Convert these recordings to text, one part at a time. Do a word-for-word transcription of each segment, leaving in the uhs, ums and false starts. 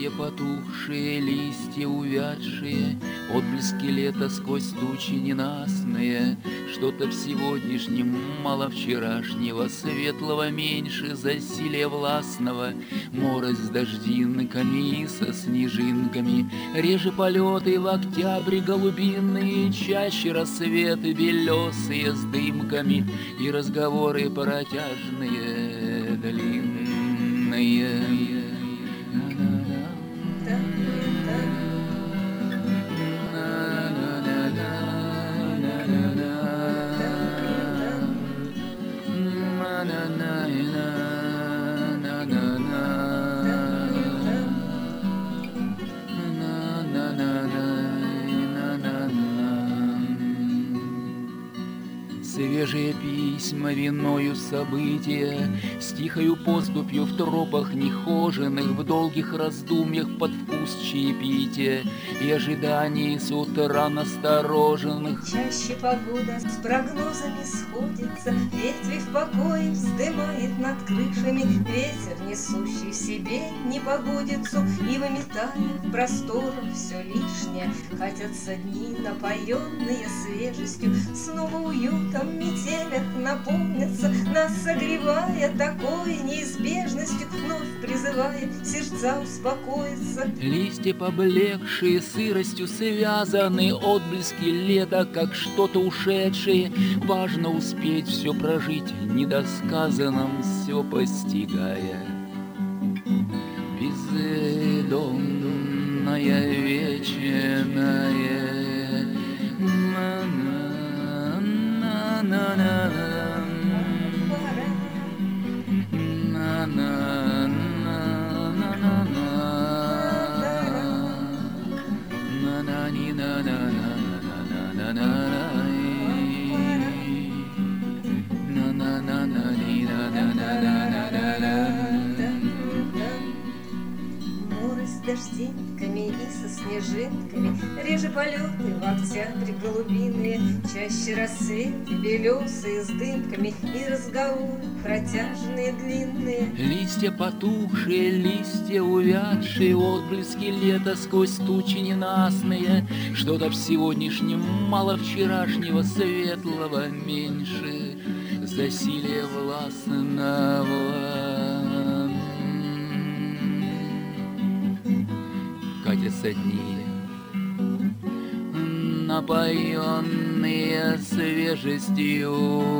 Листья потухшие, листья увядшие, отблески лета сквозь тучи ненастные. Что-то в сегодняшнем мало вчерашнего, светлого меньше засилия властного. Морось с дождинками и со снежинками, реже полеты в октябре голубиные, чаще рассветы белесые с дымками и разговоры протяжные длинные. Свежие письма, виною события, с тихою поступью в тропах нехоженных, в долгих раздумьях под вкус чаепития и ожиданий с утра настороженных. Чаще погода с прогнозами сходится, ветви в покое вздымает над крышами, ветер, несущий в себе непогодицу и выметая в просторах все лишнее. Катятся дни, напоенные свежестью, снова уютом в метелях наполнятся, нас согревая такой неизбежностью, вновь призывая сердца успокоиться. Листья поблекшие, сыростью связаны, отблески лета, как что-то ушедшее. Важно успеть все прожить недосказанным, все постигая. Бездомная вечная. Море с дождинками и со снежинками, реже полеты в октябре голубиные, чаще рассветы белесые с дымками и разговоры протяжные длинные. Листья потухшие, листья увядшие, отблески лета сквозь тучи ненастные. Что-то в сегодняшнем мало вчерашнего, светлого меньше засилия властного. Катятся дни, напоенные свежестью.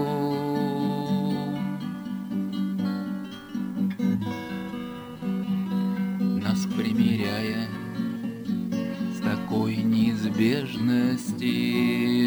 Нас примиряя с такой неизбежностью.